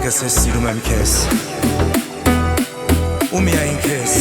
ինչպես ես սիրում եմ քեզ ու միայն քեզ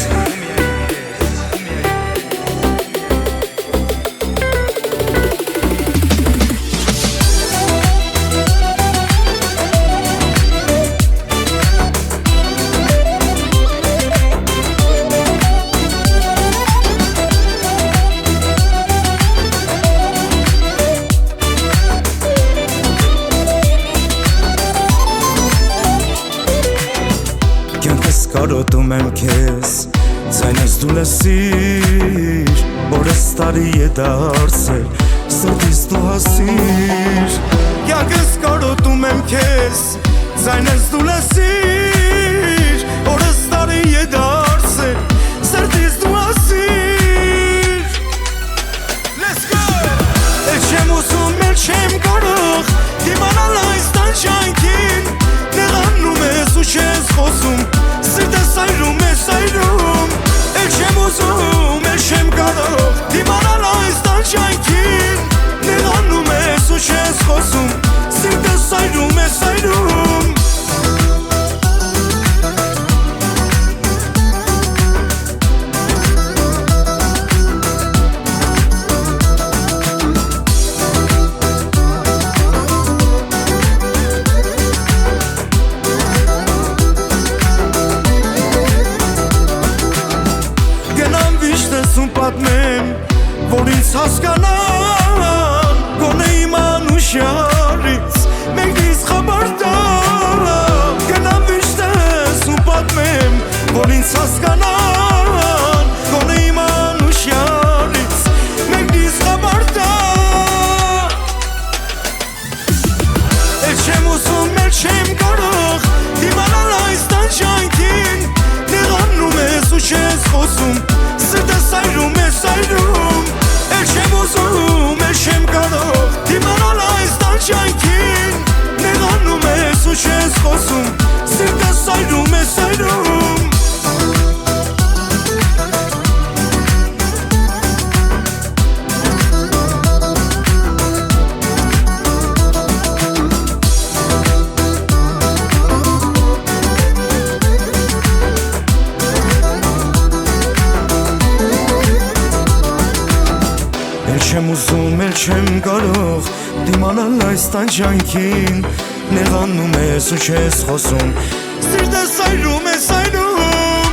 Կարոտում եմ քեզ, ձայնս դու լսիր, որս տարի է դարձել, սրտիս դու հասիր Կյանքս կարոտում եմ քեզ, ձայնս դու լսիր, որս տարի է դարձել, սրտիս դու հասիր Let's go! Էլ չեմ ուզում, էլ չեմ կարող, դիմանալ այս տանջանքին Նեղանում ես ու չես խոսում Սիրտս այրում է սայրում Էլ չեմ ուզում, էլ չեմ կարող Դիմանալ այս տանջանքին Նեղանում ես ու չես խոսում Սիրտս այրում է սայրում Որ ինձ հասկանան Գոնե իմ անուշարից Մեկնից խաբար տան Գնամ վիշտես ու պատմեմ Որ ինձ հասկանան Գոնե իմ անուշարից Մեկնից խաբար տան Էլ չեմ ուզում, էլ չեմ կարող Դիմանալ այս տանջանքին Նեղանում ես ու չես խոսում Սրտս այրում է սայրում Էլ չեմ ուզում, էլ չեմ կարող Դիմանալ այս տանջանքին Նեղանում ես ու չես խոսում Սիրտս այրում է սայրում Չեմ ուզում, էլ չեմ կարող Դիմանալ այս տանջանքին Նեղանում ես ու չես խոսում Սիրտս այրում է սայրում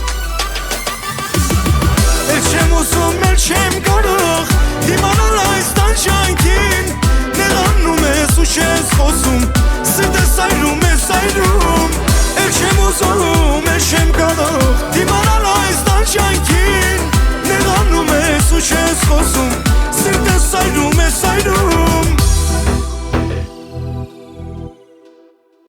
Էլ չեմ ուզում, էլ չեմ կարող Դիմանալ այս տանջանքին Նեղանում ես ու չես խոսում Սիրտս այրում է սայրում Էլ չեմ ուզում, էլ չեմ կարող Դիմանալ այս տանջանքին Նեղանում ես ու չես խոսում